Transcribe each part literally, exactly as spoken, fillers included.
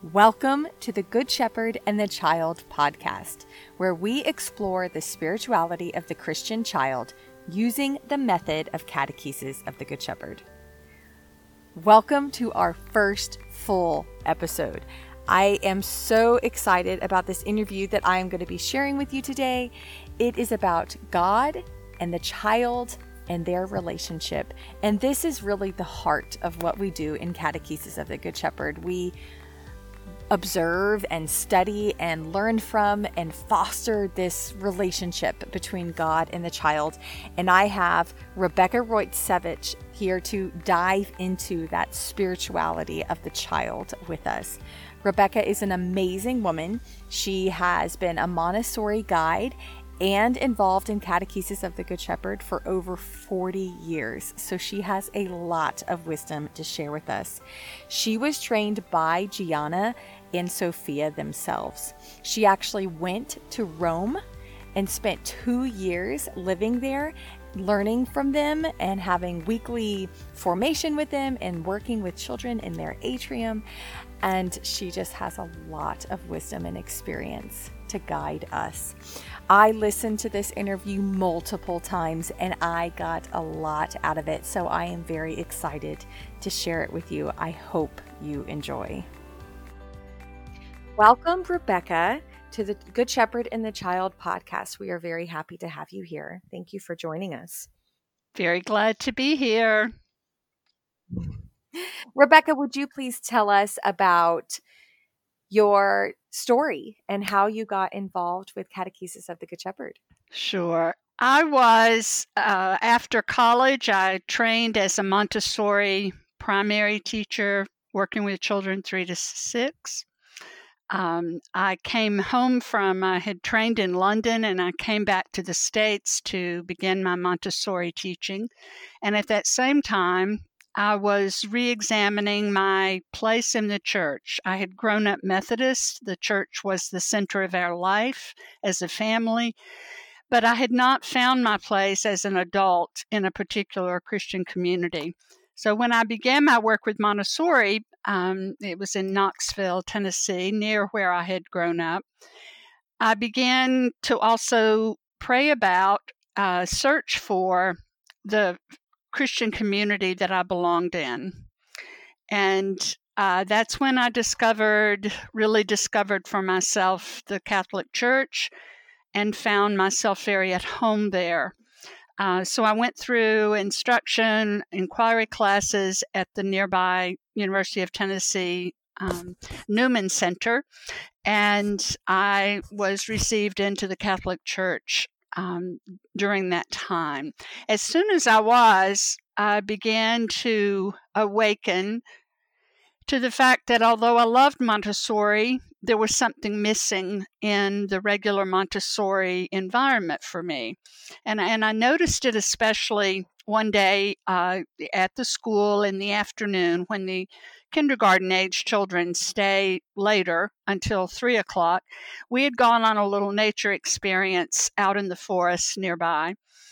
Welcome to the Good Shepherd and the Child podcast, where we explore the spirituality of the Christian child using the method of catechesis of the Good Shepherd. Welcome to our first full episode. I am so excited about this interview that I am going to be sharing with you today. It is about God and the child and their relationship. And this is really the heart of what we do in Catechesis of the Good Shepherd. We observe and study and learn from and foster this relationship between God and the child. And I have Rebecca Roitsevich here to dive into that spirituality of the child with us. Rebecca is an amazing woman. She has been a Montessori guide and involved in Catechesis of the Good Shepherd for over forty years. So she has a lot of wisdom to share with us. She was trained by Gianna and Sophia themselves. She actually went to Rome and spent two years living there, learning from them and having weekly formation with them and working with children in their atrium. And she just has a lot of wisdom and experience to guide us. I listened to this interview multiple times and I got a lot out of it. So I am very excited to share it with you. I hope you enjoy. Welcome, Rebecca, to the Good Shepherd and the Child podcast. We are very happy to have you here. Thank you for joining us. Very glad to be here. Rebecca, would you please tell us about your story and how you got involved with Catechesis of the Good Shepherd? Sure. I was, uh, after college, I trained as a Montessori primary teacher, working with children three to six. Um, I came home from, I had trained in London and I came back to the States to begin my Montessori teaching. And at that same time, I was re-examining my place in the church. I had grown up Methodist. The church was the center of our life as a family, but I had not found my place as an adult in a particular Christian community. So when I began my work with Montessori, um, it was in Knoxville, Tennessee, near where I had grown up. I began to also pray about, uh, search for the Christian community that I belonged in. And uh, that's when I discovered, really discovered for myself the Catholic Church and found myself very at home there. Uh, so I went through instruction, inquiry classes at the nearby University of Tennessee um, Newman Center, and I was received into the Catholic Church um, during that time. As soon as I was, I began to awaken to the fact that although I loved Montessori, there was something missing in the regular Montessori environment for me. And, and I noticed it especially one day uh, at the school in the afternoon when the kindergarten age children stay later until three o'clock. We had gone on a little nature experience out in the forest nearby,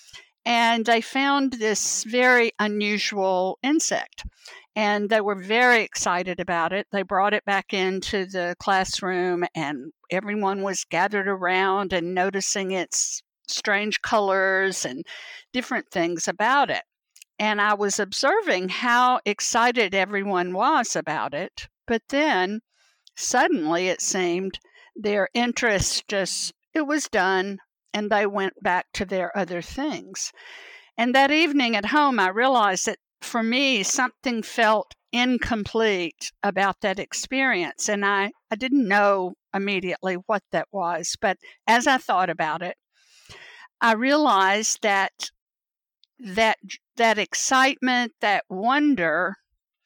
and they found this very unusual insect. And they were very excited about it. They brought it back into the classroom, and everyone was gathered around and noticing its strange colors and different things about it. And I was observing how excited everyone was about it. But then suddenly it seemed their interest just, it was done, and they went back to their other things. And that evening at home, I realized that for me, something felt incomplete about that experience. And I, I didn't know immediately what that was. But as I thought about it, I realized that that, that excitement, that wonder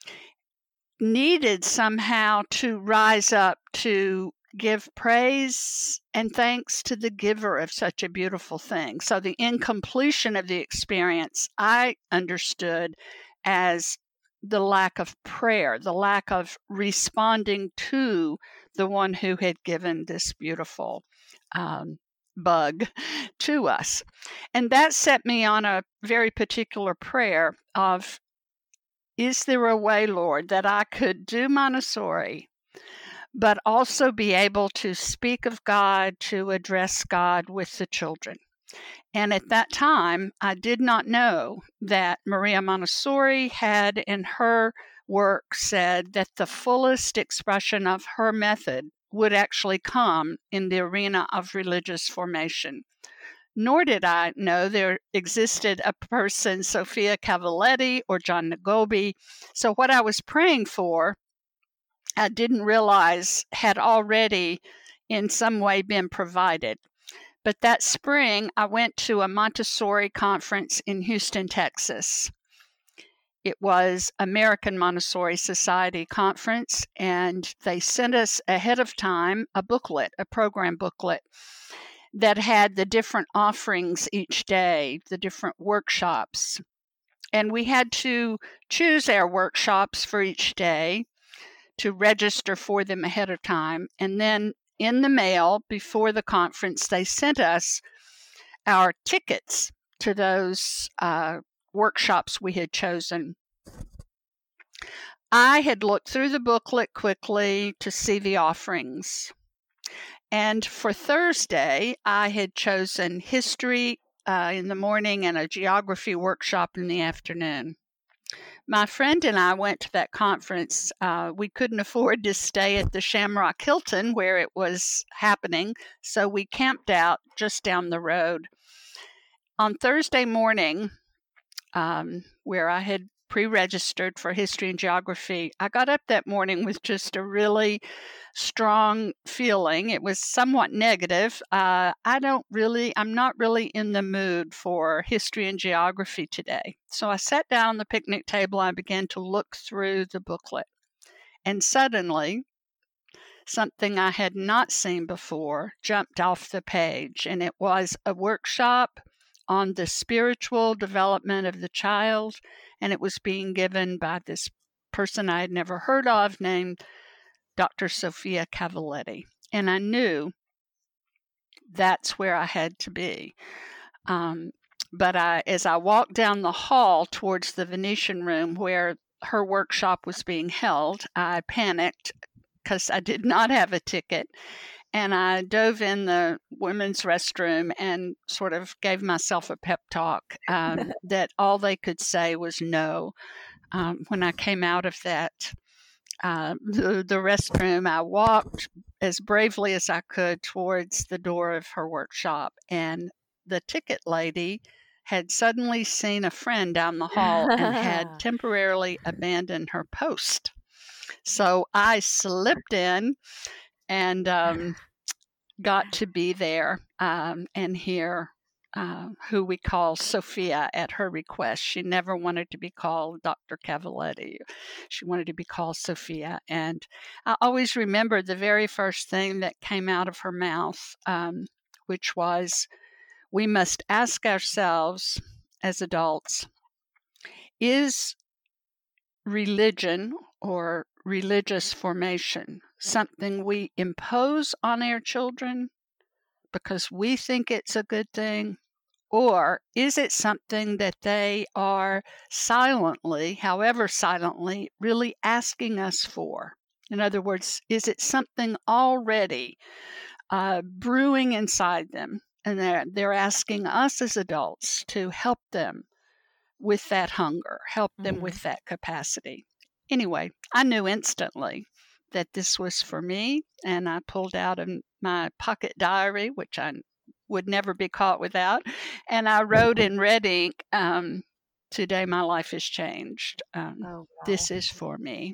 needed somehow to rise up to give praise and thanks to the giver of such a beautiful thing. So the incompletion of the experience, I understood as the lack of prayer, the lack of responding to the one who had given this beautiful um, bug to us. And that set me on a very particular prayer of, is there a way, Lord, that I could do Montessori, but also be able to speak of God, to address God with the children. And at that time, I did not know that Maria Montessori had in her work said that the fullest expression of her method would actually come in the arena of religious formation. Nor did I know there existed a person, Sofia Cavalletti or John Nagobi. So what I was praying for, I didn't realize had already in some way been provided. But that spring, I went to a Montessori conference in Houston, Texas. It was American Montessori Society conference, and they sent us ahead of time a booklet, a program booklet, that had the different offerings each day, the different workshops. And we had to choose our workshops for each day to register for them ahead of time. And then in the mail before the conference, they sent us our tickets to those uh, workshops we had chosen. I had looked through the booklet quickly to see the offerings. And for Thursday, I had chosen history uh, in the morning and a geography workshop in the afternoon. My friend and I went to that conference. Uh, we couldn't afford to stay at the Shamrock Hilton where it was happening, so we camped out just down the road. On Thursday morning, um, where I had pre-registered for history and geography, I got up that morning with just a really strong feeling. It was somewhat negative. Uh, I don't really, I'm not really in the mood for history and geography today. So I sat down on the picnic table and I began to look through the booklet. And suddenly, something I had not seen before jumped off the page, and it was a workshop on the spiritual development of the child, and it was being given by this person I had never heard of named Doctor Sofia Cavalletti. And I knew that's where I had to be. Um, but I, as I walked down the hall towards the Venetian room where her workshop was being held, I panicked because I did not have a ticket. And I dove in the women's restroom and sort of gave myself a pep talk um, that all they could say was no. Um, when I came out of that, uh, the, the restroom, I walked as bravely as I could towards the door of her workshop. And the ticket lady had suddenly seen a friend down the hall and had temporarily abandoned her post. So I slipped in and um, got to be there um, and hear uh, who we call Sofia at her request. She never wanted to be called Doctor Cavalletti. She wanted to be called Sofia. And I always remember the very first thing that came out of her mouth, um, which was, we must ask ourselves as adults, is religion or religious formation something we impose on our children because we think it's a good thing? Or is it something that they are silently, however silently, really asking us for? In other words, is it something already uh, brewing inside them? And they're, they're asking us as adults to help them with that hunger, help them mm-hmm. with that capacity. Anyway, I knew instantly that this was for me, and I pulled out of my pocket diary, which I would never be caught without, and I wrote in red ink, um, today my life has changed. Um, oh, wow. This is for me.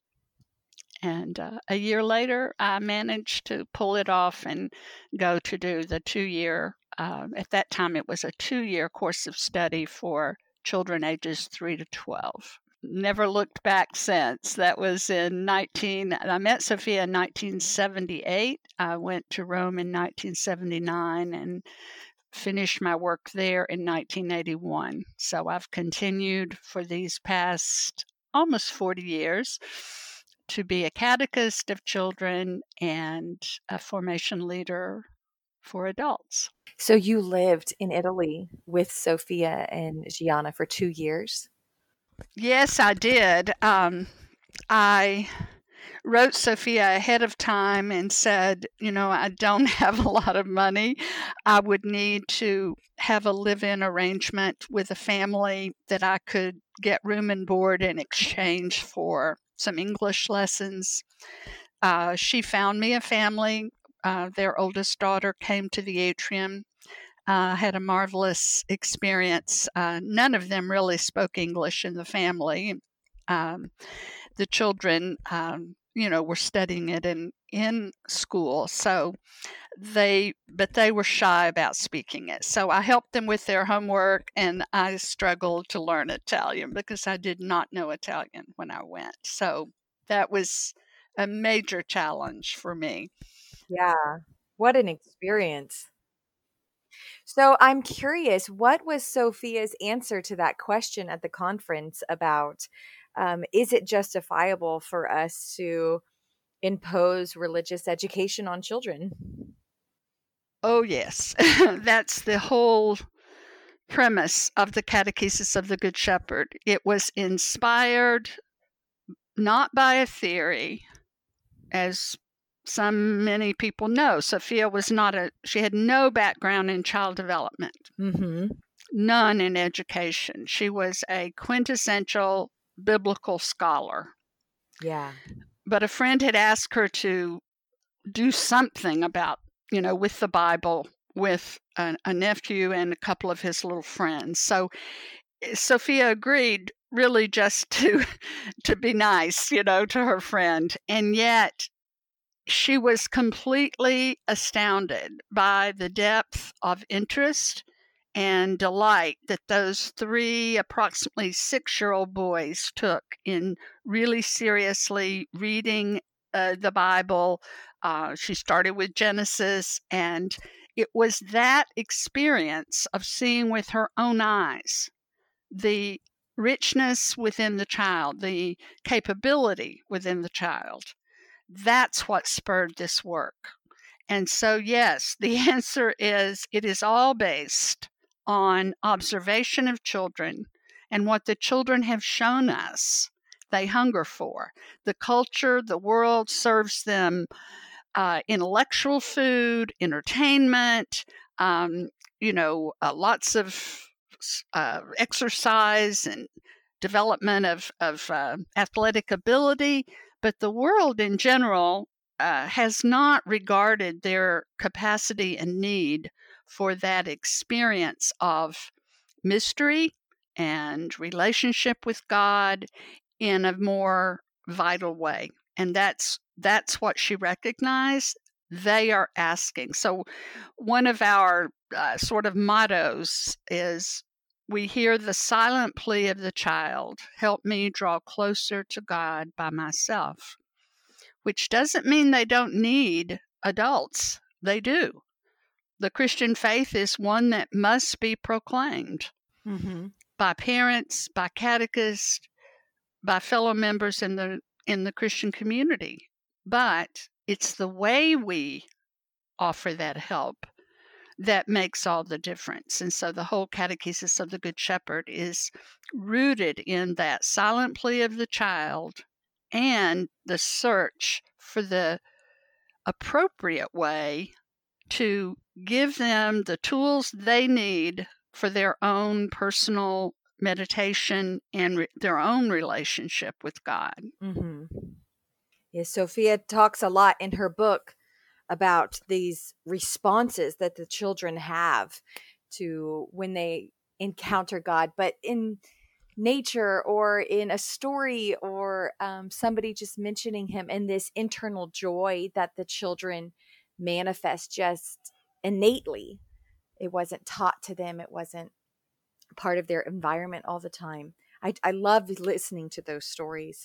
And uh, a year later, I managed to pull it off and go to do the two-year, uh, at that time it was a two-year course of study for children ages three to twelve. Never looked back since. That was in nineteen, I met Sofia in nineteen seventy-eight. I went to Rome in nineteen seventy-nine and finished my work there in nineteen eighty-one. So I've continued for these past almost forty years to be a catechist of children and a formation leader for adults. So you lived in Italy with Sofia and Gianna for two years? Yes, I did. Um, I wrote Sophia ahead of time and said, you know, I don't have a lot of money. I would need to have a live-in arrangement with a family that I could get room and board in exchange for some English lessons. Uh, she found me a family. Uh, their oldest daughter came to the atrium. Uh, had a marvelous experience. Uh, none of them really spoke English in the family. Um, the children, um, you know, were studying it in, in school. So they, but they were shy about speaking it. So I helped them with their homework, and I struggled to learn Italian because I did not know Italian when I went. So that was a major challenge for me. Yeah. What an experience. So I'm curious, what was Sophia's answer to that question at the conference about um, is it justifiable for us to impose religious education on children? Oh, yes. That's the whole premise of the Catechesis of the Good Shepherd. It was inspired not by a theory, as some many people know. Sophia was not a, she had no background in child development, Mm-hmm. none in education. She was a quintessential biblical scholar. Yeah. But a friend had asked her to do something about, you know, with the Bible, with a, a nephew and a couple of his little friends. So Sophia agreed really just to to be nice, you know, to her friend. And yet she was completely astounded by the depth of interest and delight that those three approximately six-year-old boys took in really seriously reading uh, the Bible. Uh, she started with Genesis, and it was that experience of seeing with her own eyes the richness within the child, the capability within the child. That's what spurred this work. And so, yes, the answer is it is all based on observation of children and what the children have shown us they hunger for. The culture, the world serves them uh, intellectual food, entertainment, um, you know, uh, lots of uh, exercise and development of, of uh, athletic ability. But the world in general uh, has not regarded their capacity and need for that experience of mystery and relationship with God in a more vital way. And that's that's what she recognized they are asking. So one of our uh, sort of mottos is we hear the silent plea of the child, help me draw closer to God by myself, which doesn't mean they don't need adults. They do. The Christian faith is one that must be proclaimed Mm-hmm. by parents, by catechists, by fellow members in the in the Christian community. But it's the way we offer that help that makes all the difference. And so the whole Catechesis of the Good Shepherd is rooted in that silent plea of the child and the search for the appropriate way to give them the tools they need for their own personal meditation and re- their own relationship with God. Mm-hmm. Yes, Sophia talks a lot in her book about these responses that the children have to when they encounter God, but in nature or in a story or um, somebody just mentioning him, and this internal joy that the children manifest just innately. It wasn't taught to them. It wasn't part of their environment all the time. I, I love listening to those stories.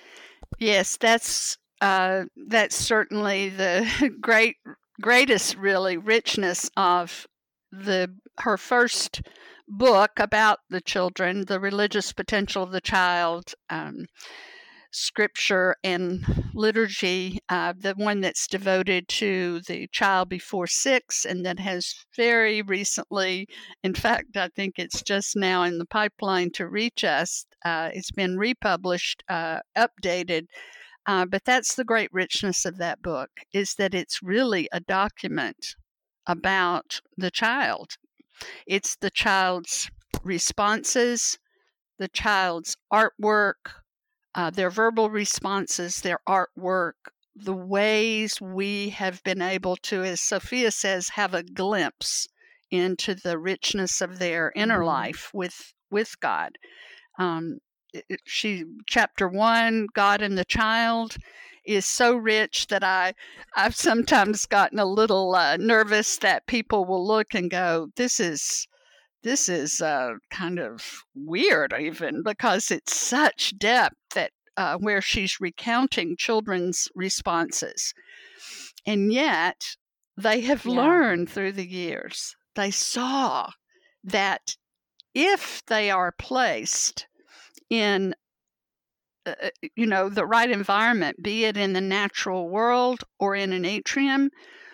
Yes, that's uh, that's certainly the great greatest really richness of the her first book about the children, the religious potential of the child, um, scripture and liturgy, uh, the one that's devoted to the child before six, and that has very recently, in fact, I think it's just now in the pipeline to reach us. Uh, it's been republished, uh, updated Uh, but that's the great richness of that book, is that it's really a document about the child. It's the child's responses, the child's artwork, uh, their verbal responses, their artwork, the ways we have been able to, as Sophia says, have a glimpse into the richness of their inner Mhm. life with with God. Um, it- it- she chapter one, God and the Child, is so rich that I I've sometimes gotten a little uh, nervous that people will look and go, "This is." This is uh, kind of weird, even because it's such depth that uh, where she's recounting children's responses. And yet, they have Yeah. learned through the years, they saw that if they are placed in, uh, you know, the right environment, be it in the natural world or in an atrium,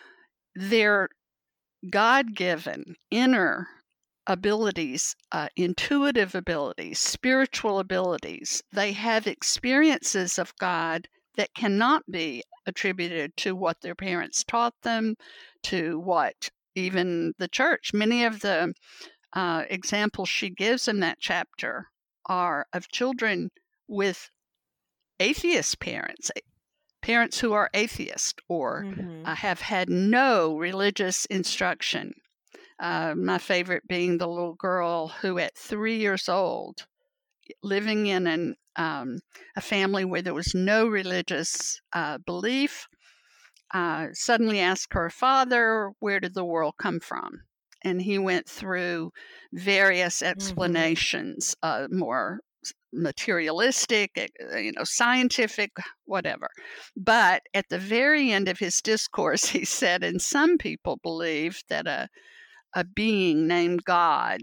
their God-given inner abilities, uh, intuitive abilities, spiritual abilities. They have experiences of God that cannot be attributed to what their parents taught them, to what even the church. Many of the uh, examples she gives in that chapter are of children with atheist parents, parents who are atheist or Mhm. uh, have had no religious instruction. Uh, my favorite being the little girl who, at three years old, living in an, um, a family where there was no religious uh, belief, uh, suddenly asked her father, "Where did the world come from?" And he went through various Mhm. explanations, uh, more materialistic, uh, you know, scientific, whatever. But at the very end of his discourse, he said, and some people believe that a a being named God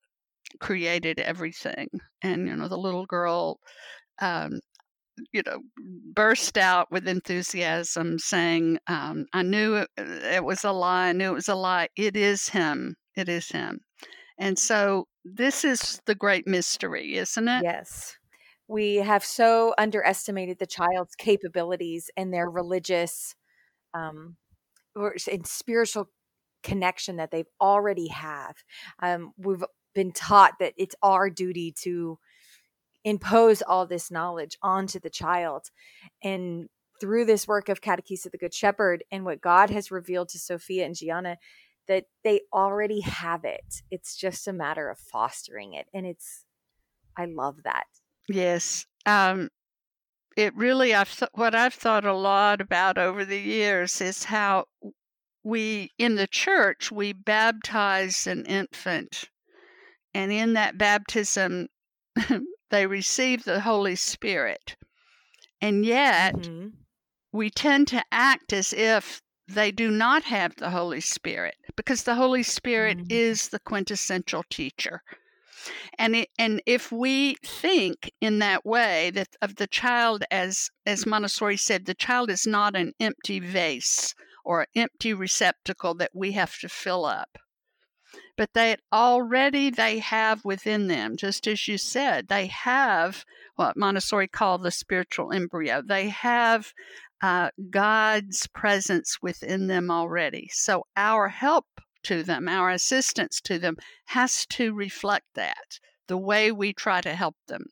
created everything. And, you know, the little girl, um, you know, burst out with enthusiasm saying, um, I knew it, it was a lie. I knew it was a lie. It is him. It is him. And so this is the great mystery, isn't it? Yes. We have so underestimated the child's capabilities and their religious um, or s- and spiritual connection that they've already have. Um, we've been taught that it's our duty to impose all this knowledge onto the child. And through this work of Catechesis of the Good Shepherd and what God has revealed to Sophia and Gianna, that they already have it. It's just a matter of fostering it. And it's, I love that. Yes. Um, it really, I've th- what I've thought a lot about over the years is how we, in the church, we baptize an infant. And in that baptism, they receive the Holy Spirit. And yet, Mhm. we tend to act as if they do not have the Holy Spirit, because the Holy Spirit Mhm. is the quintessential teacher. And it, and if we think in that way that of the child as as Montessori said, the child is not an empty vase or an empty receptacle that we have to fill up, but that already they have within them, just as you said, they have what Montessori called the spiritual embryo. They have uh, God's presence within them already. So our help to them, our assistance to them, has to reflect that, the way we try to help them.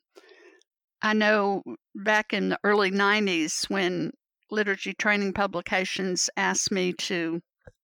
I know back in the early nineties when Liturgy Training Publications asked me to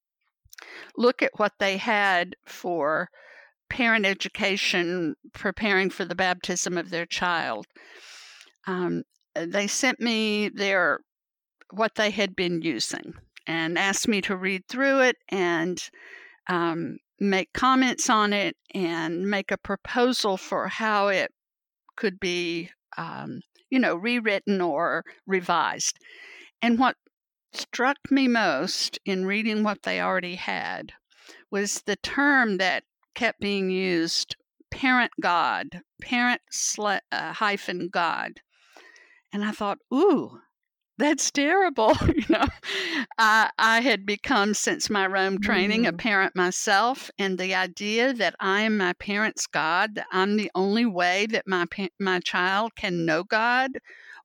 look at what they had for parent education preparing for the baptism of their child. Um, they sent me their what they had been using and asked me to read through it and um, make comments on it and make a proposal for how it could be, um, you know, rewritten or revised. And what struck me most in reading what they already had was the term that kept being used, parent God, parent sla- uh, hyphen God. And I thought, ooh, that's terrible. you know, I, I had become, since my Rome training, a Mhm. parent myself, and the idea that I am my parent's God, that I'm the only way that my pa- my child can know God,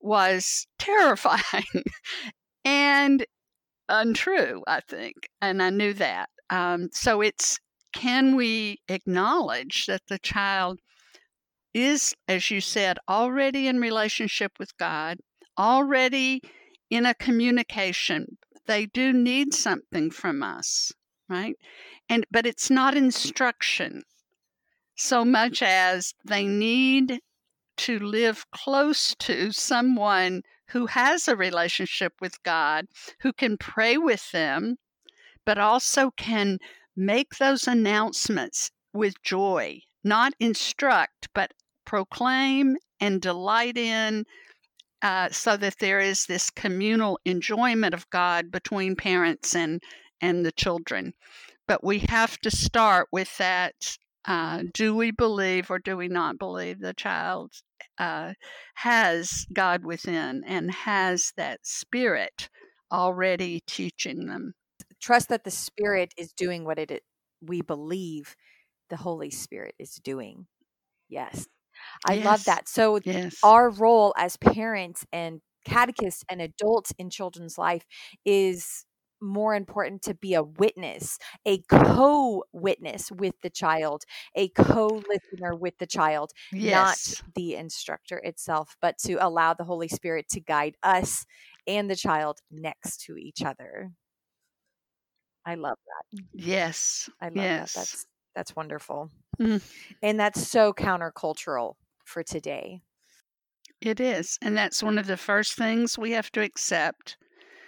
was terrifying and untrue, I think. And I knew that. Um, so it's, can we acknowledge that the child is, as you said, already in relationship with God, already in a communication? They do need something from us, right? And but it's not instruction so much as they need to live close to someone who has a relationship with God, who can pray with them, but also can make those announcements with joy, not instruct, but proclaim and delight in, uh, so that there is this communal enjoyment of God between parents and, and the children. But we have to start with that. Uh, do we believe or do we not believe the child uh, has God within and has that Spirit already teaching them? Trust that the Spirit is doing what it we believe the Holy Spirit is doing. Yes. I Yes. love that. So Yes. our role as parents and catechists and adults in children's life is more important to be a witness, a co-witness with the child, a co-listener with the child, Yes. not the instructor itself, but to allow the Holy Spirit to guide us and the child next to each other. I love that. Yes. I love yes. that. That's that's wonderful. Mm. And that's so countercultural for today. It is. And that's one of the first things we have to accept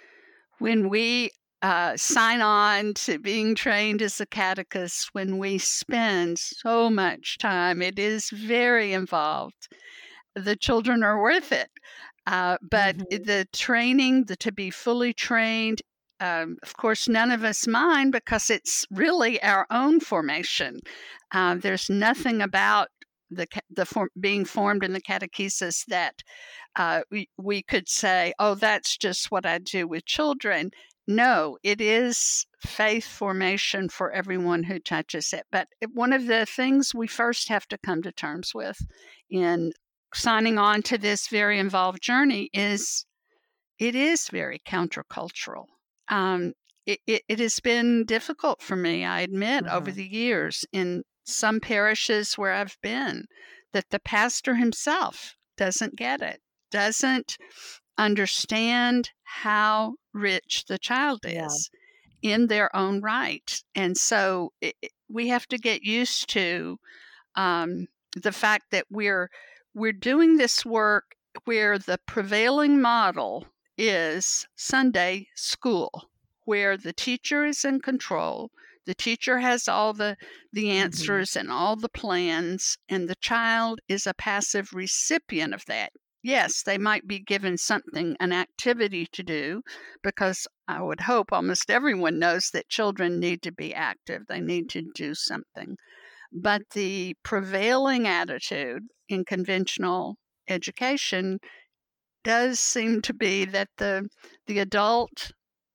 when we uh, sign on to being trained as a catechist, when we spend so much time. It is very involved. The children are worth it. Uh, but Mhm. the training, the to be fully trained, um, of course, none of us mind because it's really our own formation. Uh, there's nothing about the the form, being formed in the catechesis that uh, we, we could say, oh, that's just what I do with children. No, it is faith formation for everyone who touches it. But one of the things we first have to come to terms with in signing on to this very involved journey is it is very countercultural. Um, it, it, it has been difficult for me, I admit, mm-hmm. over the years in some parishes where I've been, that the pastor himself doesn't get it, doesn't understand how rich the child is yeah. in their own right. And so it, we have to get used to um, the fact that we're we're doing this work where the prevailing model is Sunday school, where the teacher is in control. The teacher has all the, the answers mm-hmm. and all the plans, and the child is a passive recipient of that. Yes, they might be given something, an activity to do, because I would hope almost everyone knows that children need to be active. They need to do something. But the prevailing attitude in conventional education does seem to be that the the adult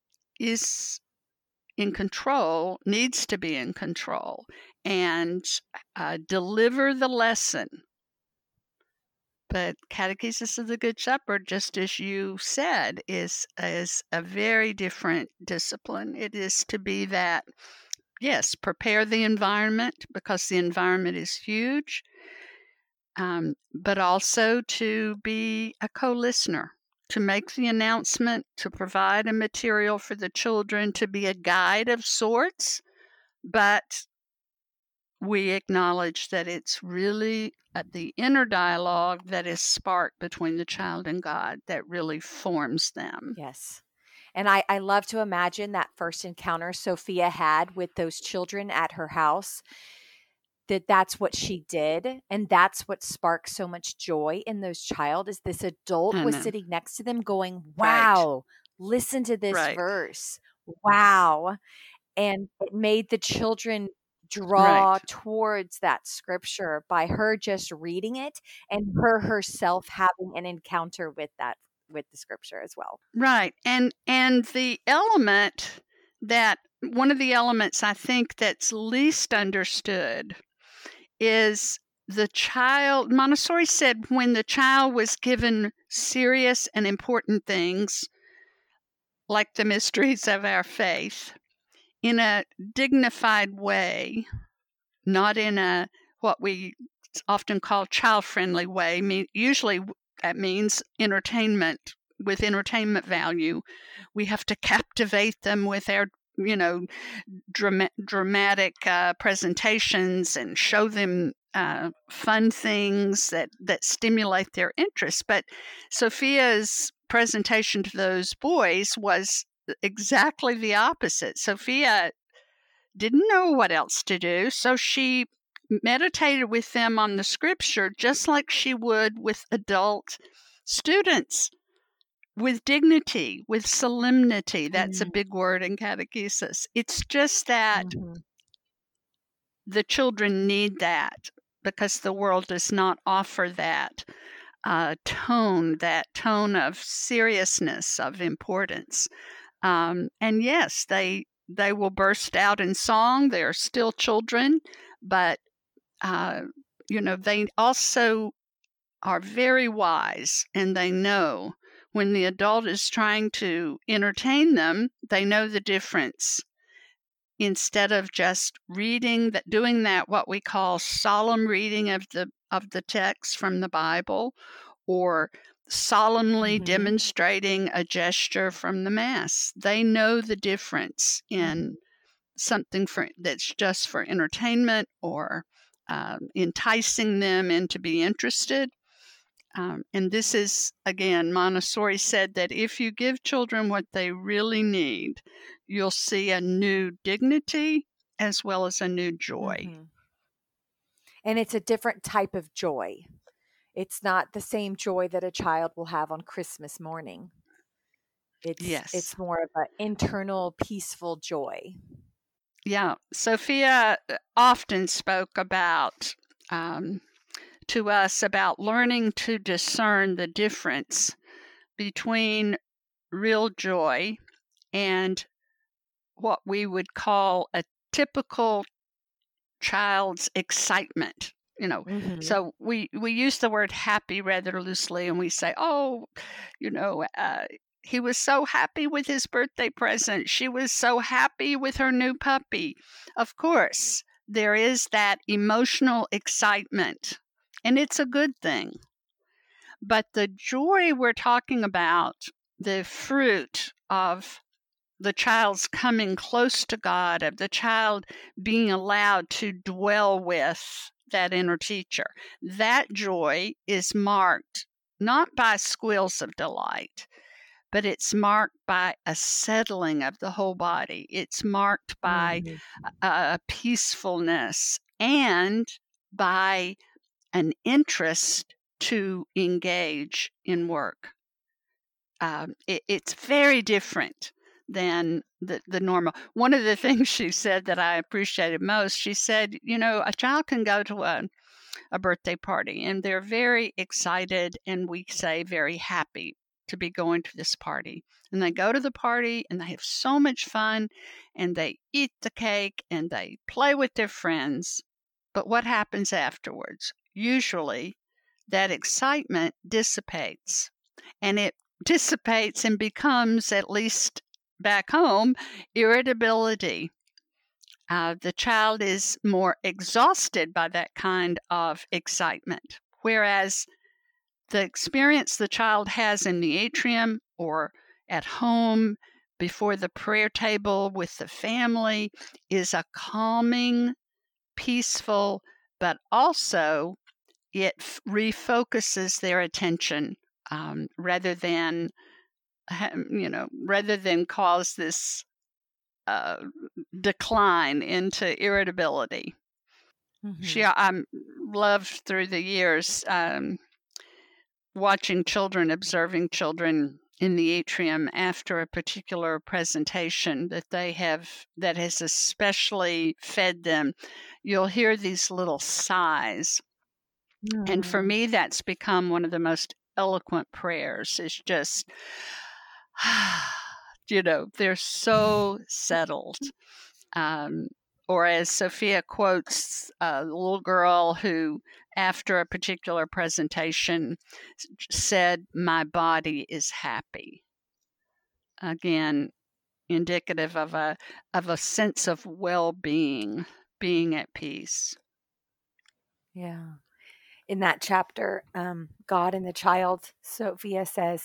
is in control, needs to be in control, and uh, deliver the lesson. But Catechesis of the Good Shepherd, just as you said, is is a very different discipline. It is to be that, yes, prepare the environment because the environment is huge, um, but also to be a co-listener, to make the announcement, to provide a material for the children, to be a guide of sorts, but we acknowledge that it's really the inner dialogue that is sparked between the child and God that really forms them. Yes. And I, I love to imagine that first encounter Sophia had with those children at her house, that that's what she did. And that's what sparked so much joy in those child is this adult was sitting next to them going, wow, right. listen to this right. verse. Wow. And it made the children draw right. towards that scripture by her just reading it and her herself having an encounter with that, with the scripture as well. Right. And and the element that one of the elements I think that's least understood is the child, Montessori said, when the child was given serious and important things, like the mysteries of our faith, in a dignified way, not in a what we often call child-friendly way. Me- usually that means entertainment, with entertainment value. We have to captivate them with our, you know, drama- dramatic uh, presentations and show them uh, fun things that, that stimulate their interest. But Sophia's presentation to those boys was exactly the opposite. Sophia didn't know what else to do, so she meditated with them on the scripture just like she would with adult students, with dignity, with solemnity. That's Mm-hmm. a big word in catechesis. It's just that Mm-hmm. the children need that because the world does not offer that uh, tone, that tone of seriousness, of importance. Um, and yes, they they will burst out in song. They're still children, but uh, you know, they also are very wise, and they know when the adult is trying to entertain them, they know the difference. Instead of just reading that, doing that, what we call solemn reading of the of the text from the Bible, or solemnly Mm-hmm. demonstrating a gesture from the Mass. They know the difference in something for that's just for entertainment or um, enticing them into be interested. Um, and this is, again, Montessori said that if you give children what they really need, you'll see a new dignity as well as a new joy. Mm-hmm. And it's a different type of joy. It's not the same joy that a child will have on Christmas morning. It's Yes. it's more of an internal, peaceful joy. Yeah. Sophia often spoke about um, to us about learning to discern the difference between real joy and what we would call a typical child's excitement. You know, Mm-hmm. so we we use the word happy rather loosely, and we say, oh, you know, uh, he was so happy with his birthday present. She was so happy with her new puppy. Of course, there is that emotional excitement, and it's a good thing. But the joy we're talking about, the fruit of the child's coming close to God, of the child being allowed to dwell with that inner teacher, that joy is marked not by squeals of delight, but it's marked by a settling of the whole body. It's marked by Mm-hmm. a, a peacefulness and by an interest to engage in work. Um, it, it's very different than the, the normal. One of the things she said that I appreciated most, she said, you know, a child can go to a, a birthday party and they're very excited and we say very happy to be going to this party. And they go to the party and they have so much fun and they eat the cake and they play with their friends. But what happens afterwards? Usually that excitement dissipates, and it dissipates and becomes, at least back home, irritability. Uh, the child is more exhausted by that kind of excitement, whereas the experience the child has in the atrium or at home before the prayer table with the family is a calming, peaceful, but also it f- refocuses their attention um, rather than, you know, rather than cause this uh, decline into irritability. Mm-hmm. She, I'm loved through the years um, watching children, observing children in the atrium after a particular presentation that they have that has especially fed them. You'll hear these little sighs. Mm-hmm. And for me, that's become one of the most eloquent prayers. It's just, you know, they're so settled. Um, or as Sophia quotes a little girl who after a particular presentation, said, "My body is happy." Again, indicative of a of a sense of well-being, being at peace. Yeah. In that chapter, um, God and the Child, Sophia says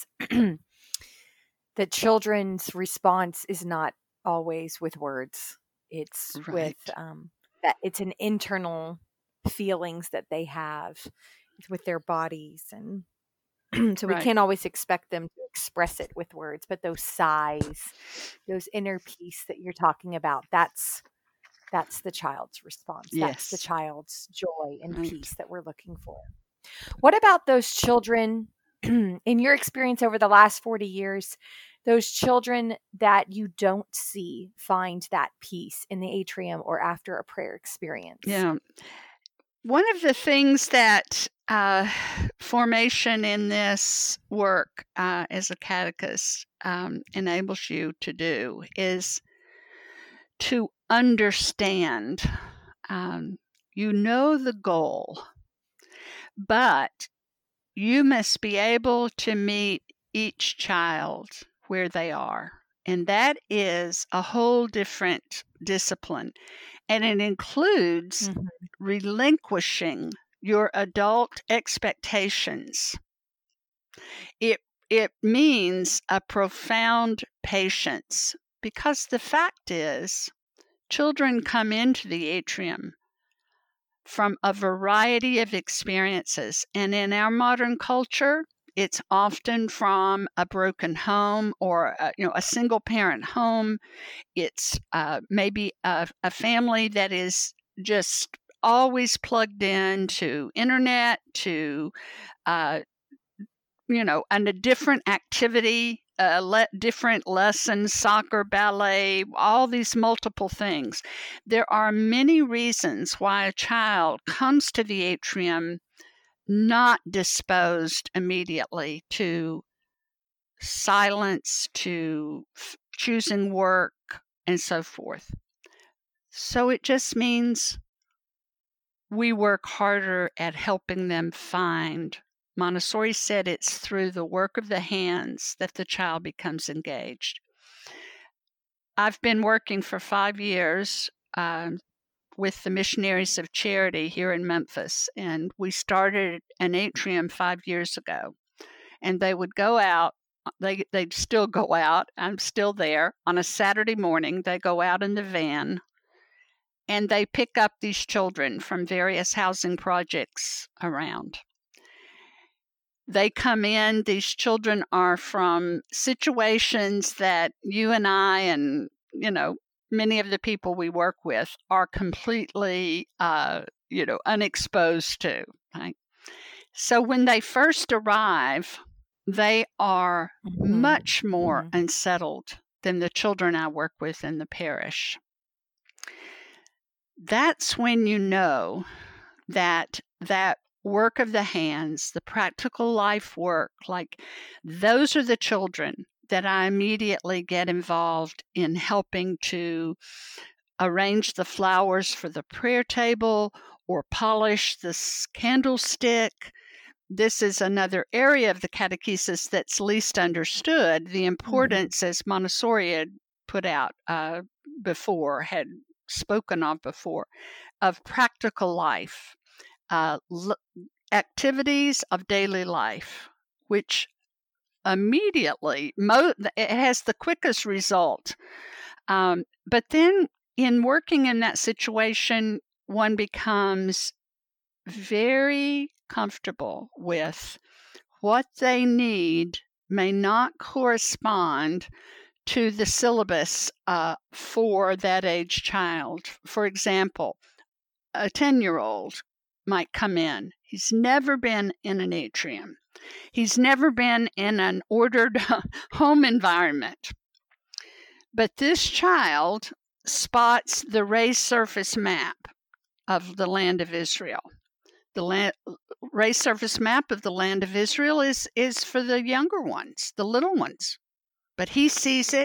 that children's response is not always with words. It's Right. with um, that it's an internal feelings that they have with their bodies, and so we Right. can't always expect them to express it with words. But those sighs, those inner peace that you're talking about, that's that's the child's response. That's the Yes. child's joy and Right. peace that we're looking for. What about those children, in your experience over the last forty years, those children that you don't see find that peace in the atrium or after a prayer experience? Yeah. One of the things that uh, formation in this work uh, as a catechist um, enables you to do is to understand. Um, you know the goal, but you must be able to meet each child where they are. And that is a whole different discipline. And it includes Mhm. relinquishing your adult expectations. It, it means a profound patience, because the fact is, children come into the atrium from a variety of experiences. And in our modern culture, it's often from a broken home or a, you know a single parent home. It's uh, maybe a, a family that is just always plugged in to internet, to uh, you know, and a different activity, uh, le- different lessons, soccer, ballet, all these multiple things. There are many reasons why a child comes to the atrium not disposed immediately to silence, to f- choosing work, and so forth. So it just means we work harder at helping them find. Montessori said it's through the work of the hands that the child becomes engaged. I've been working for five years um, with the Missionaries of Charity here in Memphis, and we started an atrium five years ago. And they would go out, they, they'd still go out, I'm still there, on a Saturday morning. They go out in the van, and they pick up these children from various housing projects around. They come in, these children are from situations that you and I and, you know, many of the people we work with are completely, uh, you know, unexposed to, right? So when they first arrive, they are Mhm. much more Mhm. unsettled than the children I work with in the parish. That's when you know that that work of the hands, the practical life work, like those are the children that I immediately get involved in helping to arrange the flowers for the prayer table or polish the candlestick. This is another area of the catechesis that's least understood. The importance, mm-hmm. as Montessori had put out uh, before, had spoken of before, of practical life. Uh, l- activities of daily life, which immediately, mo- it has the quickest result. Um, but then in working in that situation, one becomes very comfortable with what they need may not correspond to the syllabus uh, for that age child. For example, a ten-year-old might come in. He's never been in an atrium. He's never been in an ordered home environment. But this child spots the raised surface map of the land of Israel. The land, raised surface map of the land of Israel is, is for the younger ones, the little ones. But he sees it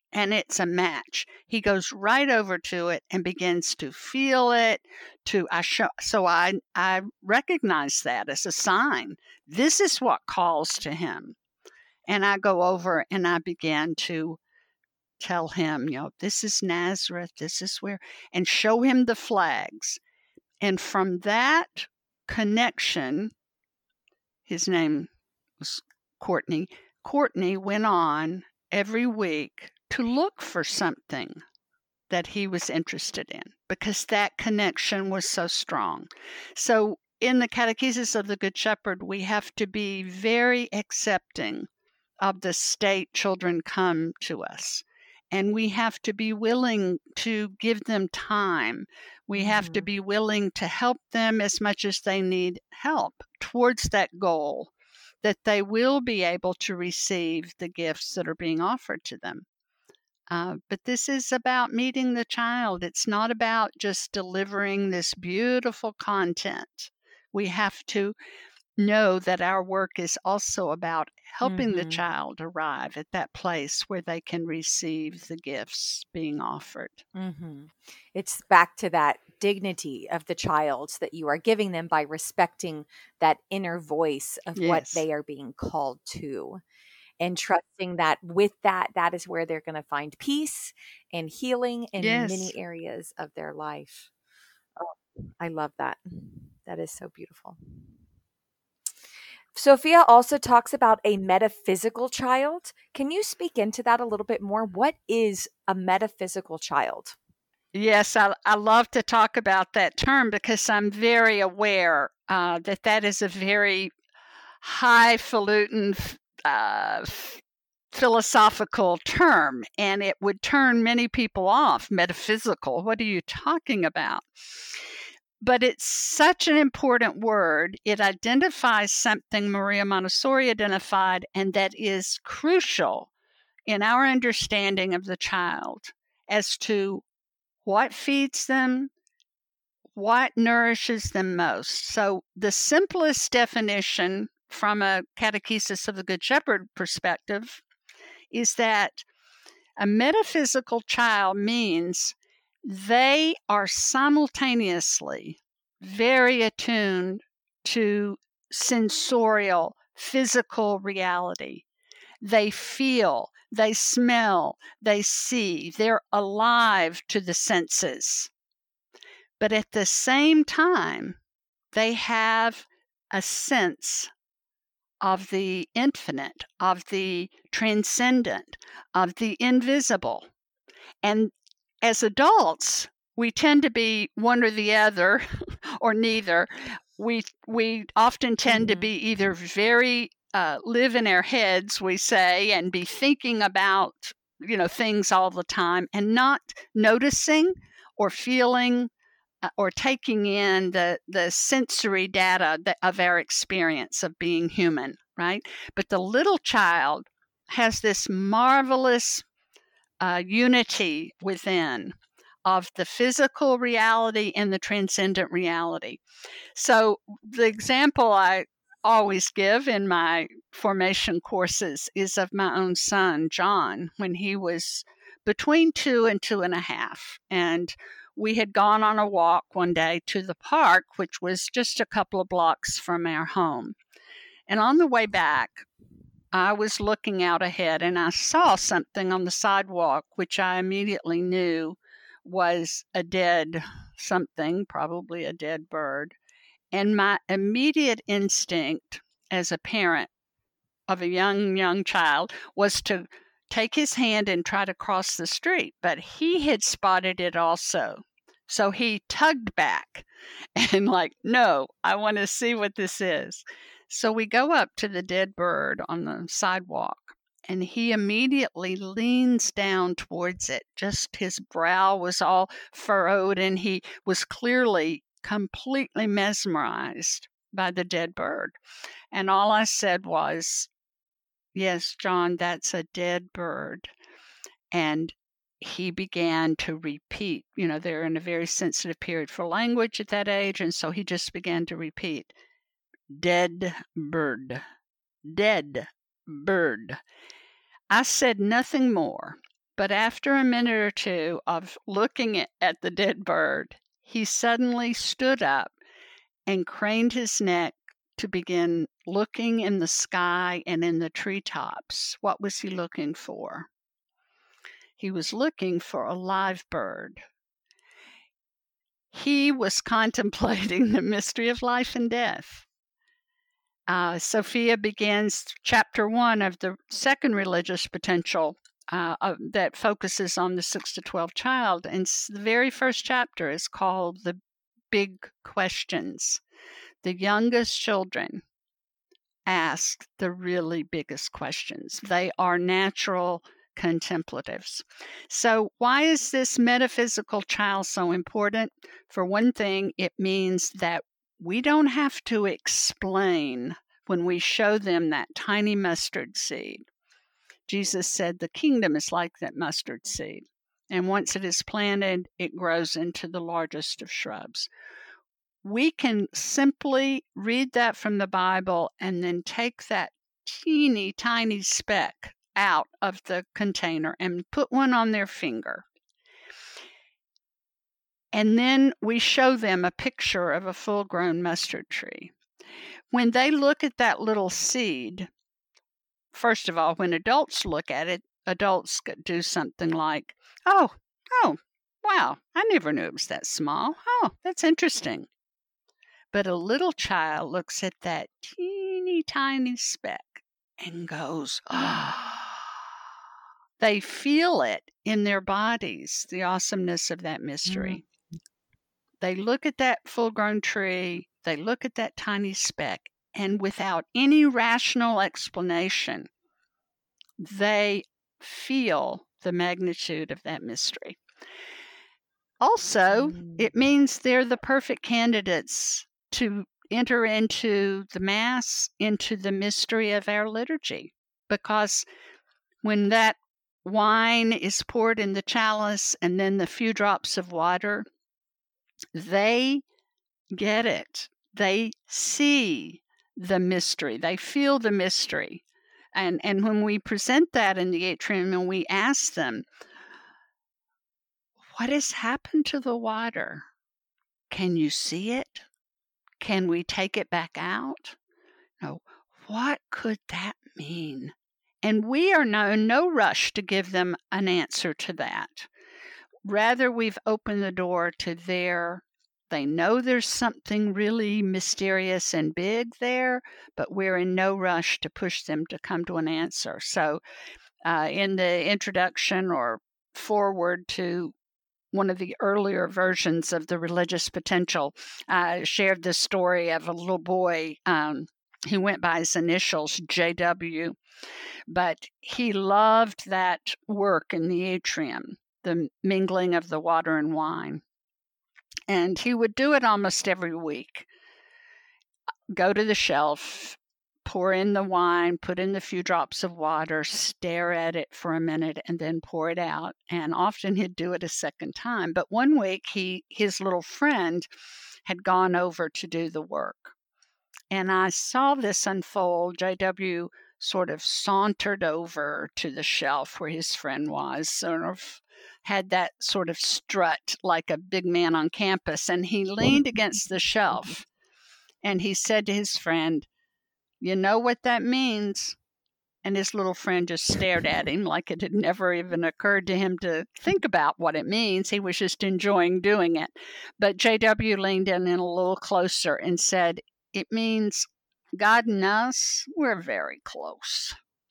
and it's a match. He goes right over to it and begins to feel it. To I show, so I I recognize that as a sign. This is what calls to him, and I go over and I began to tell him, you know, this is Nazareth. This is where, and show him the flags. And from that connection, his name was Courtney. Courtney went on every week to look for something that he was interested in because that connection was so strong. So in the Catechesis of the Good Shepherd, we have to be very accepting of the state children come to us. And we have to be willing to give them time. We have mm-hmm. to be willing to help them as much as they need help towards that goal, that they will be able to receive the gifts that are being offered to them. Uh, but this is about meeting the child. It's not about just delivering this beautiful content. We have to know that our work is also about helping mm-hmm. the child arrive at that place where they can receive the gifts being offered. Mm-hmm. It's back to that dignity of the child that you are giving them by respecting that inner voice of yes. what they are being called to. And trusting that with that, that is where they're going to find peace and healing in yes. many areas of their life. Oh, I love that. That is so beautiful. Sophia also talks about a metaphysical child. Can you speak into that a little bit more? What is a metaphysical child? Yes, I, I love to talk about that term because I'm very aware uh, that that is a very highfalutin Uh, philosophical term, and it would turn many people off. Metaphysical, what are you talking about? But it's such an important word. It identifies something Maria Montessori identified, and that is crucial in our understanding of the child as to what feeds them, what nourishes them most. So the simplest definition from a Catechesis of the Good Shepherd perspective is that a metaphysical child means they are simultaneously very attuned to sensorial, physical reality. They feel, they smell, they see, they're alive to the senses. But at the same time, they have a sense of the infinite, of the transcendent, of the invisible. And as adults, we tend to be one or the other or neither. We we often tend mm-hmm. to be either very uh, live in our heads, we say, and be thinking about, you know, things all the time and not noticing or feeling or taking in the, the sensory data that, of our experience of being human, right? But the little child has this marvelous uh, unity within of the physical reality and the transcendent reality. So the example I always give in my formation courses is of my own son, John, when he was between two and two and a half. And we had gone on a walk one day to the park, which was just a couple of blocks from our home. And on the way back, I was looking out ahead and I saw something on the sidewalk, which I immediately knew was a dead something, probably a dead bird. And my immediate instinct as a parent of a young, young child was to take his hand and try to cross the street, but he had spotted it also. So he tugged back and like, no, I want to see what this is. So we go up to the dead bird on the sidewalk and he immediately leans down towards it. Just his brow was all furrowed and he was clearly completely mesmerized by the dead bird. And all I said was, yes, John, that's a dead bird. And he began to repeat, you know, they're in a very sensitive period for language at that age. And so he just began to repeat, dead bird, dead bird. I said nothing more. But after a minute or two of looking at, at the dead bird, he suddenly stood up and craned his neck to begin looking in the sky and in the treetops. What was he looking for? He was looking for a live bird. He was contemplating the mystery of life and death. Uh, Sophia begins chapter one of the second religious potential uh, uh, that focuses on the six to twelve child. And the very first chapter is called The Big Questions. The youngest children ask the really biggest questions. They are natural contemplatives. So why is this metaphysical child so important? For one thing, it means that we don't have to explain when we show them that tiny mustard seed. Jesus said the kingdom is like that mustard seed. And once it is planted, it grows into the largest of shrubs. We can simply read that from the Bible and then take that teeny tiny speck out of the container and put one on their finger. And then we show them a picture of a full-grown mustard tree. When they look at that little seed, first of all, when adults look at it, adults do something like, oh, oh, wow, I never knew it was that small. Oh, that's interesting. But a little child looks at that teeny tiny speck and goes, ah. Oh. They feel it in their bodies, the awesomeness of that mystery. Mm. They look at that full-grown tree, they look at that tiny speck, and without any rational explanation, they feel the magnitude of that mystery. Also, mm. it means they're the perfect candidates to enter into the Mass, into the mystery of our liturgy, because when that wine is poured in the chalice and then the few drops of water, they get it. They see the mystery. They feel the mystery. And, and when we present that in the atrium and we ask them, what has happened to the water? Can you see it? Can we take it back out? No. What could that mean? And we are no, no rush to give them an answer to that. Rather, we've opened the door to their, they know there's something really mysterious and big there, but we're in no rush to push them to come to an answer. So uh, in the introduction or forward to one of the earlier versions of the religious potential, I shared the story of a little boy um, who went by his initials, J W, but he loved that work in the atrium, the mingling of the water and wine. And he would do it almost every week. Go to the shelf, pour in the wine, put in the few drops of water, stare at it for a minute, and then pour it out. And often he'd do it a second time. But one week, he his little friend had gone over to do the work. And I saw this unfold. J W sort of sauntered over to the shelf where his friend was, sort of had that sort of strut like a big man on campus. And he leaned against the shelf and he said to his friend, "You know what that means?" And his little friend just stared at him like it had never even occurred to him to think about what it means. He was just enjoying doing it. But J W leaned in, in a little closer and said, "It means God and us, we're very close."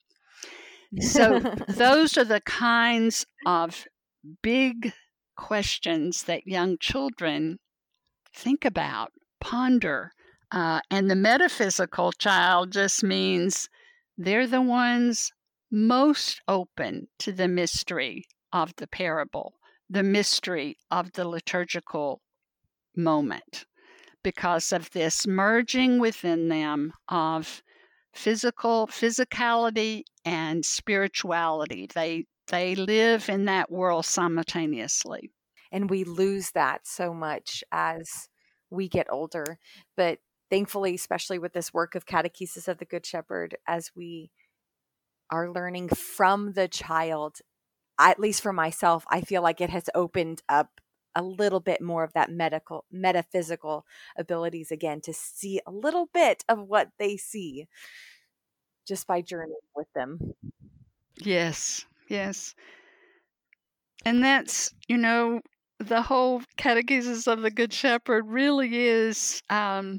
So those are the kinds of big questions that young children think about, ponder. Uh, and the metaphysical child just means they're the ones most open to the mystery of the parable, the mystery of the liturgical moment, because of this merging within them of physical physicality and spirituality. They they live in that world simultaneously. And we lose that so much as we get older. But thankfully, especially with this work of Catechesis of the Good Shepherd, as we are learning from the child at least for myself, I feel like it has opened up a little bit more of that medical, metaphysical abilities again, to see a little bit of what they see just by journeying with them. Yes, yes. And that's, you know, the whole Catechesis of the Good Shepherd really is, um,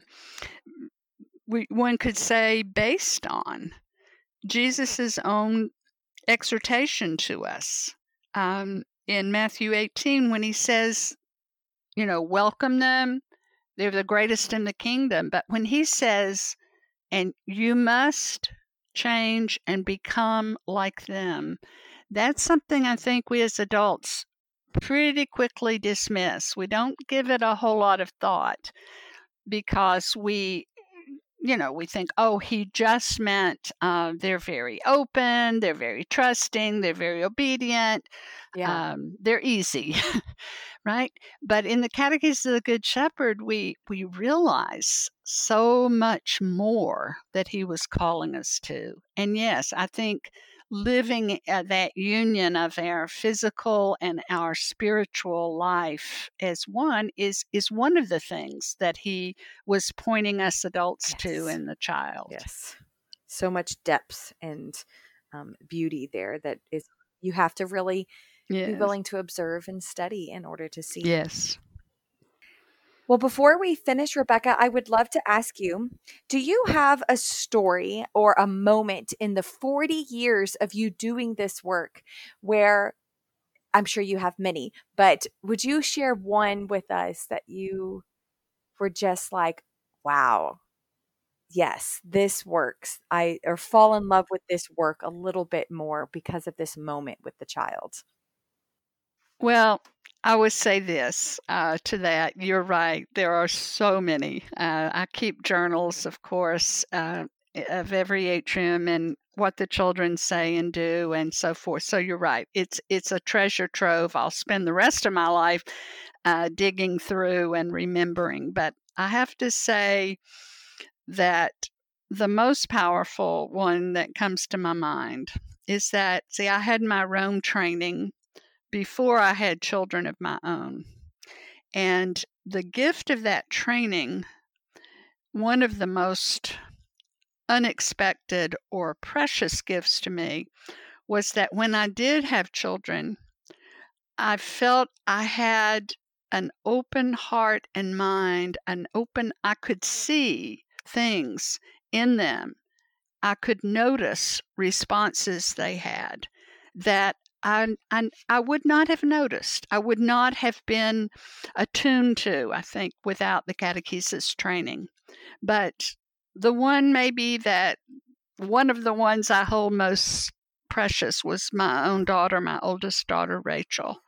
we, one could say, based on Jesus's own exhortation to us. Um, in Matthew eighteen, when he says, you know, welcome them, they're the greatest in the kingdom. But when he says, and you must change and become like them, that's something I think we as adults pretty quickly dismiss. We don't give it a whole lot of thought because we, you know, we think, oh, he just meant uh, they're very open, they're very trusting, they're very obedient, Yeah. um, they're easy, right? But in the Catechism of the Good Shepherd, we we realize so much more that he was calling us to. And yes, I think living at that union of our physical and our spiritual life as one is is one of the things that he was pointing us adults Yes. to in the child. Yes. So much depth and um, beauty there that is, you have to really Yes. be willing to observe and study in order to see. Yes. Well, before we finish, Rebecca, I would love to ask you, do you have a story or a moment in the forty years of you doing this work where, I'm sure you have many, but would you share one with us that you were just like, wow, yes, this works. I or fall in love with this work a little bit more because of this moment with the child? Well, I would say this uh, to that. You're right. There are so many. Uh, I keep journals, of course, uh, of every atrium and what the children say and do and so forth. So you're right. It's it's a treasure trove. I'll spend the rest of my life uh, digging through and remembering. But I have to say that the most powerful one that comes to my mind is that, see, I had my Rome training before I had children of my own. And the gift of that training, one of the most unexpected or precious gifts to me, was that when I did have children, I felt I had an open heart and mind, an open, I could see things in them. I could notice responses they had that I, I, I would not have noticed. I would not have been attuned to, I think, without the catechesis training. But the one maybe that, one of the ones I hold most precious was my own daughter, my oldest daughter, Rachel.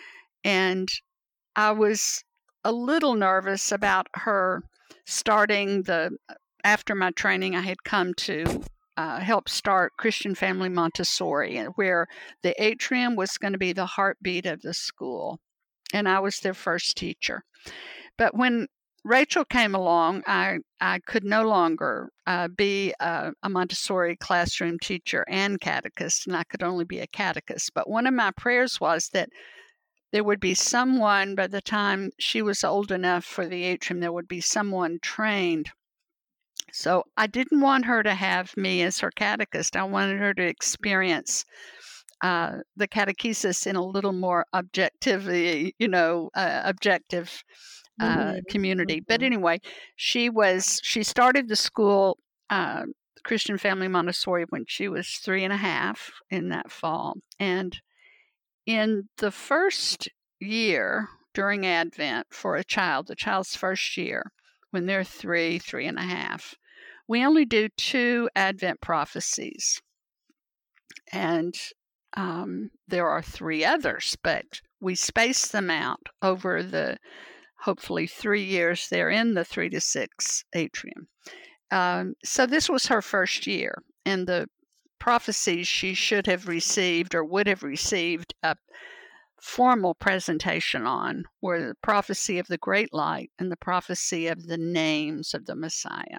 And I was a little nervous about her starting the, after my training, I had come to Uh, help start Christian Family Montessori, where the atrium was going to be the heartbeat of the school. And I was their first teacher. But when Rachel came along, I, I could no longer uh, be a, a Montessori classroom teacher and catechist, and I could only be a catechist. But one of my prayers was that there would be someone, by the time she was old enough for the atrium, there would be someone trained. So I didn't want her to have me as her catechist. I wanted her to experience uh, the catechesis in a little more objectively, you know, uh, objective uh, Mm-hmm. community. Mm-hmm. But anyway, she was, she started the school, uh, Christian Family Montessori, when she was three and a half in that fall. And in the first year during Advent for a child, the child's first year, when they're three, three and a half, we only do two Advent prophecies. And um, there are three others, but we space them out over the hopefully three years they're in the three to six atrium. Um, so this was her first year, and the prophecies she should have received or would have received a formal presentation on were the prophecy of the great light and the prophecy of the names of the Messiah.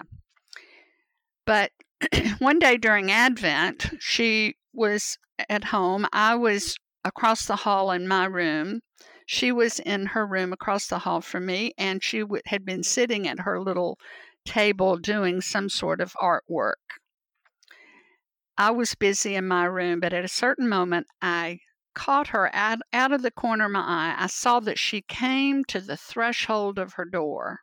But one day during Advent, she was at home. I was across the hall in my room. She was in her room across the hall from me, and she w- had been sitting at her little table doing some sort of artwork. I was busy in my room, but at a certain moment, I caught her out, out of the corner of my eye. I saw that she came to the threshold of her door,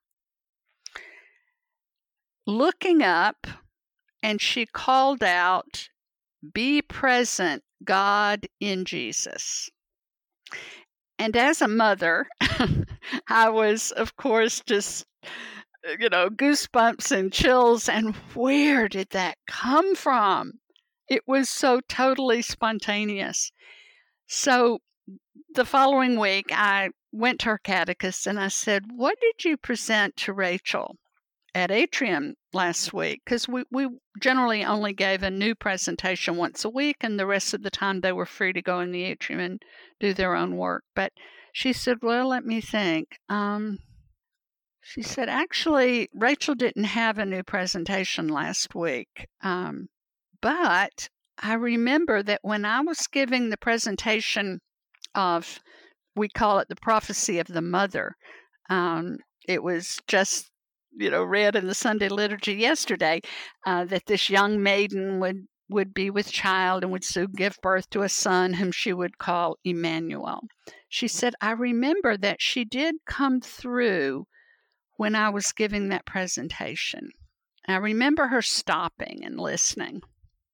looking up, and she called out, "Be present, God in Jesus." And as a mother, I was, of course, just, you know, goosebumps and chills. And where did that come from? It was so totally spontaneous. So the following week, I went to her catechist and I said, "What did you present to Rachel at Atrium last week?" Because we, we generally only gave a new presentation once a week, and the rest of the time they were free to go in the atrium and do their own work. But she said, "Well, let me think." Um, she said, "Actually, Rachel didn't have a new presentation last week. Um, but I remember that when I was giving the presentation of, we call it the prophecy of the mother, um, it was just, you know, read in the Sunday liturgy yesterday, uh, that this young maiden would, would be with child and would soon give birth to a son whom she would call Emmanuel." She said, "I remember that she did come through when I was giving that presentation. I remember her stopping and listening."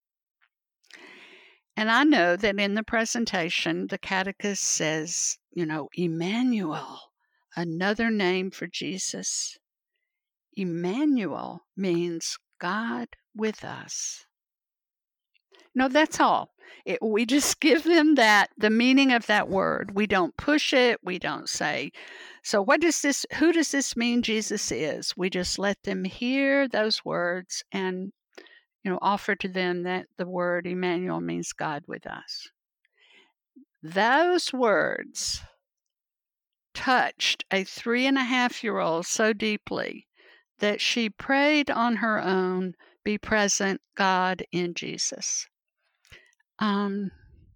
And I know that in the presentation, the catechist says, you know, Emmanuel, another name for Jesus. Emmanuel means God with us. No, that's all. It, we just give them that, the meaning of that word. We don't push it. We don't say, so what does this, who does this mean Jesus is? We just let them hear those words and, you know, offer to them that the word Emmanuel means God with us. Those words touched a three and a half year old so deeply that she prayed on her own, "Be present, God in Jesus." Um,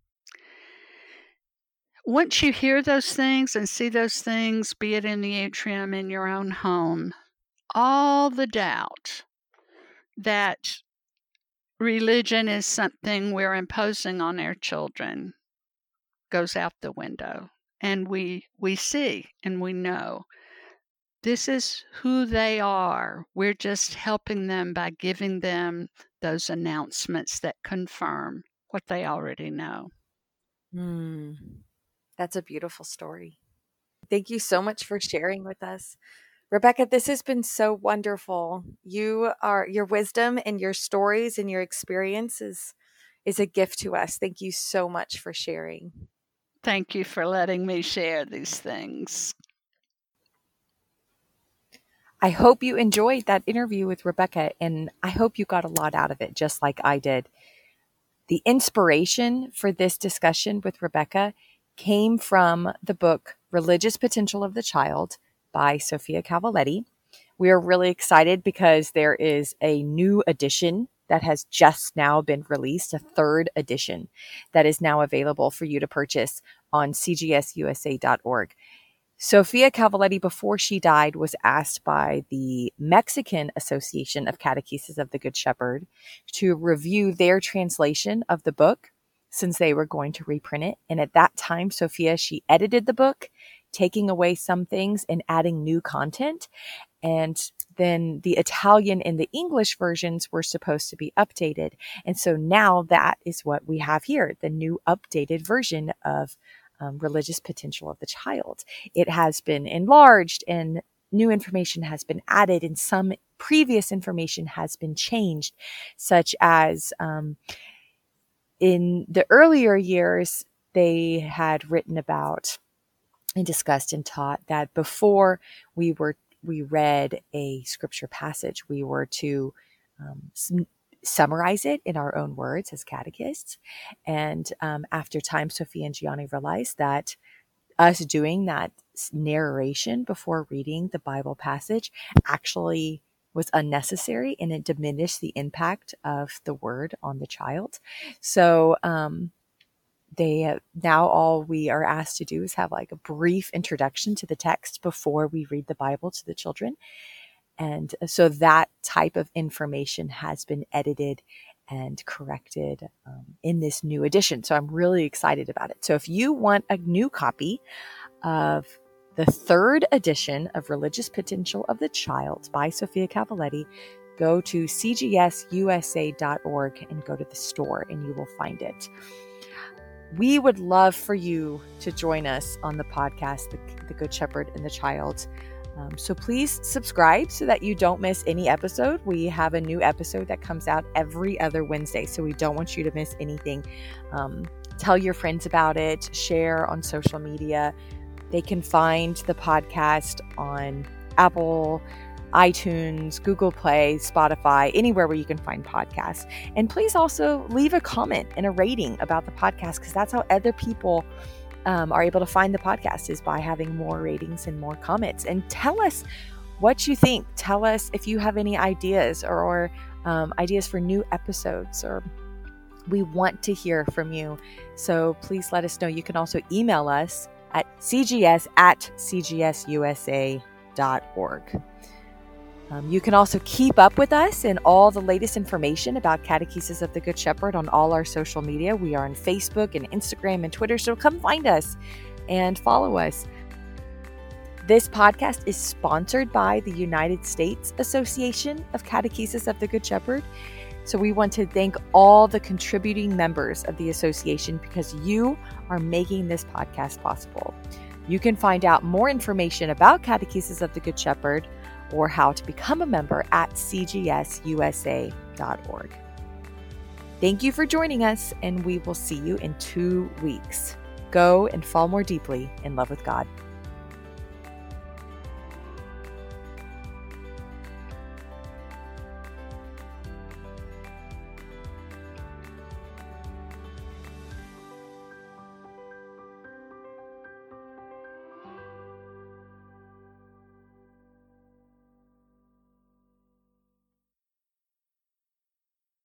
once you hear those things and see those things, be it in the atrium, in your own home, all the doubt that religion is something we're imposing on our children goes out the window. And we we see and we know this is who they are. We're just helping them by giving them those announcements that confirm what they already know. Mm, that's a beautiful story. Thank you so much for sharing with us. Rebecca, this has been so wonderful. You are, your wisdom and your stories and your experiences is a gift to us. Thank you so much for sharing. Thank you for letting me share these things. I hope you enjoyed that interview with Rebecca, and I hope you got a lot out of it, just like I did. The inspiration for this discussion with Rebecca came from the book Religious Potential of the Child by Sofia Cavaletti. We are really excited because there is a new edition that has just now been released, a third edition that is now available for you to purchase on c g s u s a dot org. Sofia Cavaletti, before she died, was asked by the Mexican Association of Catechesis of the Good Shepherd to review their translation of the book since they were going to reprint it. And at that time, Sofia, she edited the book, taking away some things and adding new content. And then the Italian and the English versions were supposed to be updated. And so now that is what we have here, the new updated version of Um, Religious Potential of the Child. It has been enlarged and new information has been added and some previous information has been changed, such as um, in the earlier years, they had written about and discussed and taught that before we were we read a scripture passage, we were to um, summarize it in our own words as catechists. And um, after time, Sophia and Gianni realized that us doing that narration before reading the Bible passage actually was unnecessary and it diminished the impact of the word on the child. So um, they uh, now all we are asked to do is have like a brief introduction to the text before we read the Bible to the children. And so that type of information has been edited and corrected um, in this new edition. So I'm really excited about it. So if you want a new copy of the third edition of Religious Potential of the Child by Sophia Cavalletti, go to c g s u s a dot org and go to the store and you will find it. We would love for you to join us on the podcast, The, the Good Shepherd and the Child. Um, so please subscribe so that you don't miss any episode. We have a new episode that comes out every other Wednesday, so we don't want you to miss anything. Um, tell your friends about it, share on social media. They can find the podcast on Apple, iTunes, Google Play, Spotify, anywhere where you can find podcasts. And please also leave a comment and a rating about the podcast, because that's how other people um, are able to find the podcast, is by having more ratings and more comments. And tell us what you think. Tell us if you have any ideas or, or um, ideas for new episodes, or we want to hear from you. So please let us know. You can also email us at c g s at c g s u s a dot org. Um, you can also keep up with us and all the latest information about Catechesis of the Good Shepherd on all our social media. We are on Facebook and Instagram and Twitter, so come find us and follow us. This podcast is sponsored by the United States Association of Catechesis of the Good Shepherd. So we want to thank all the contributing members of the association, because you are making this podcast possible. You can find out more information about Catechesis of the Good Shepherd or how to become a member at c g s u s a dot org. Thank you for joining us, and we will see you in two weeks. Go and fall more deeply in love with God.